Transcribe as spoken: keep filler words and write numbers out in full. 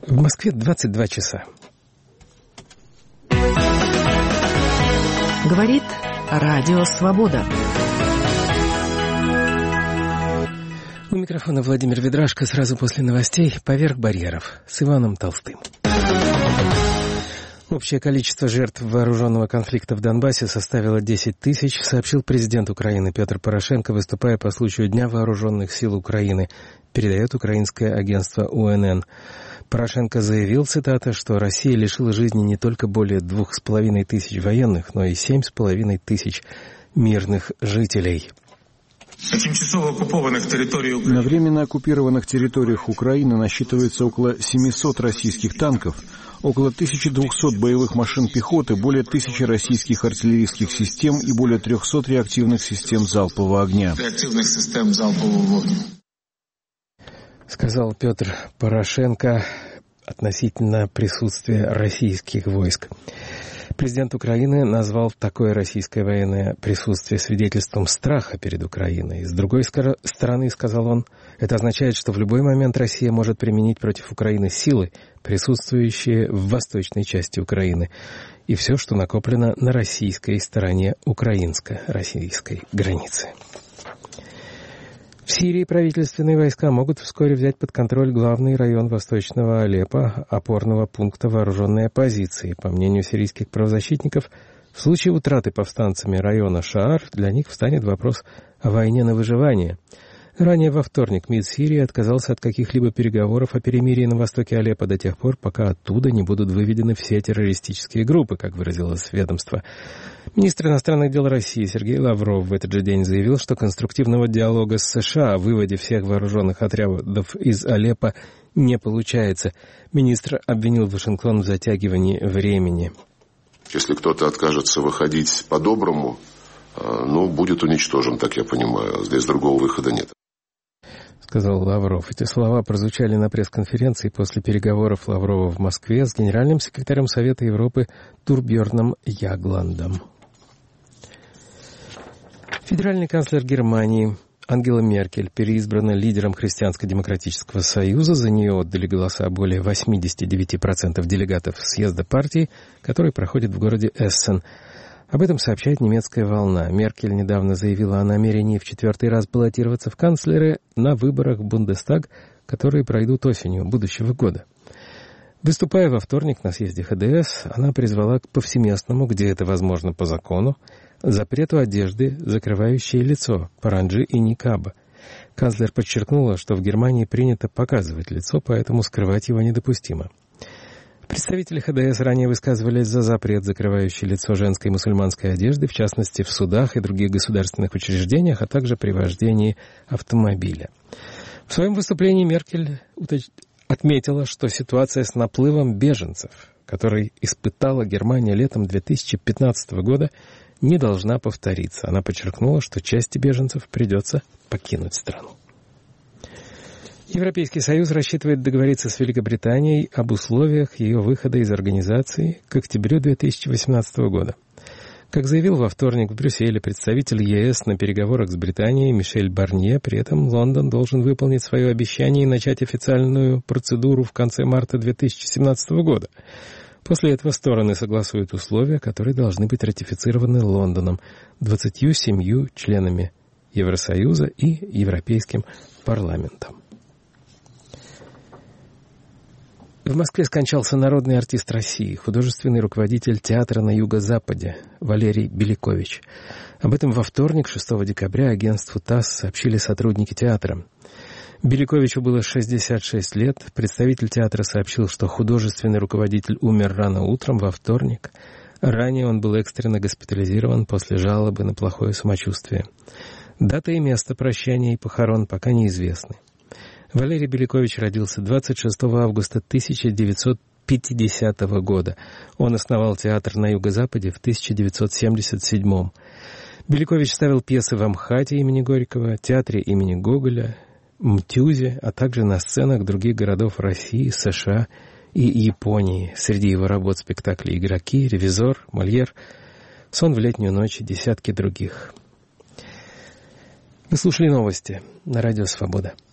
В Москве двадцать два часа. Говорит Радио Свобода. У микрофона Владимир Ведрашко. Сразу после новостей «Поверх барьеров» с Иваном Толстым. Общее количество жертв вооруженного конфликта в Донбассе составило десять тысяч, сообщил президент Украины Петр Порошенко, выступая по случаю Дня вооруженных сил Украины, передает украинское агентство У Эн Эн. Порошенко заявил, цитата, что Россия лишила жизни не только более двух с половиной тысяч военных, но и семь с половиной тысяч мирных жителей. На временно оккупированных территориях Украины насчитывается около семисот российских танков, около тысячи двухсот боевых машин пехоты, более тысячи российских артиллерийских систем и более трехсот реактивных систем залпового огня. Сказал Петр Порошенко относительно присутствия российских войск. Президент Украины назвал такое российское военное присутствие свидетельством страха перед Украиной. С другой стороны, сказал он, это означает, что в любой момент Россия может применить против Украины силы, присутствующие в восточной части Украины, и все, что накоплено на российской стороне украинско-российской границы. В Сирии правительственные войска могут вскоре взять под контроль главный район восточного Алеппо, опорного пункта вооруженной оппозиции. По мнению сирийских правозащитников, в случае утраты повстанцами района Шаар для них встанет вопрос о войне на выживание. Ранее во вторник МИД Сирии отказался от каких-либо переговоров о перемирии на востоке Алеппо до тех пор, пока оттуда не будут выведены все террористические группы, как выразилось ведомство. Министр иностранных дел России Сергей Лавров в этот же день заявил, что конструктивного диалога с США о выводе всех вооруженных отрядов из Алеппо не получается. Министр обвинил Вашингтон в затягивании времени. Если кто-то откажется выходить по-доброму, ну, будет уничтожен, так я понимаю. Здесь другого выхода нет. Сказал Лавров. Эти слова прозвучали на пресс-конференции после переговоров Лаврова в Москве с генеральным секретарем Совета Европы Турбьерном Ягландом. Федеральный канцлер Германии Ангела Меркель переизбрана лидером Христианско-демократического союза. За нее отдали голоса более восемьдесят девять процентов делегатов съезда партии, который проходит в городе Эссен. Об этом сообщает немецкая «Волна». Меркель недавно заявила о намерении в четвертый раз баллотироваться в канцлеры на выборах в Бундестаг, которые пройдут осенью будущего года. Выступая во вторник на съезде Ха Дэ Эс, она призвала к повсеместному, где это возможно по закону, запрету одежды, закрывающей лицо, паранджи и никаба. Канцлер подчеркнула, что в Германии принято показывать лицо, поэтому скрывать его недопустимо. Представители Ха Дэ Эс ранее высказывались за запрет, закрывающий лицо женской мусульманской одежды, в частности в судах и других государственных учреждениях, а также при вождении автомобиля. В своем выступлении Меркель отметила, что ситуация с наплывом беженцев, который испытала Германия летом две тысячи пятнадцатого года, не должна повториться. Она подчеркнула, что части беженцев придется покинуть страну. Европейский Союз рассчитывает договориться с Великобританией об условиях ее выхода из организации к октябрю две тысячи восемнадцатого года. Как заявил во вторник в Брюсселе представитель Е Эс на переговорах с Британией Мишель Барнье, при этом Лондон должен выполнить свое обещание и начать официальную процедуру в конце марта две тысячи семнадцатого года. После этого стороны согласуют условия, которые должны быть ратифицированы Лондоном, двадцатью семью членами Евросоюза и Европейским парламентом. В Москве скончался народный артист России, художественный руководитель театра на Юго-Западе Валерий Беликович. Об этом во вторник, шестого декабря, агентству ТАСС сообщили сотрудники театра. Беликовичу было шестьдесят шесть лет. Представитель театра сообщил, что художественный руководитель умер рано утром во вторник. Ранее он был экстренно госпитализирован после жалобы на плохое самочувствие. Дата и место прощания и похорон пока неизвестны. Валерий Беликович родился двадцать шестого августа тысяча девятьсот пятидесятого года. Он основал театр на Юго-Западе в тысяча девятьсот семьдесят седьмом. Беликович ставил пьесы в Амхате имени Горького, театре имени Гоголя, МТЮЗе, а также на сценах других городов России, США и Японии. Среди его работ спектакли «Игроки», «Ревизор», «Мольер», «Сон в летнюю ночь» и десятки других. Вы слушали новости на Радио Свобода.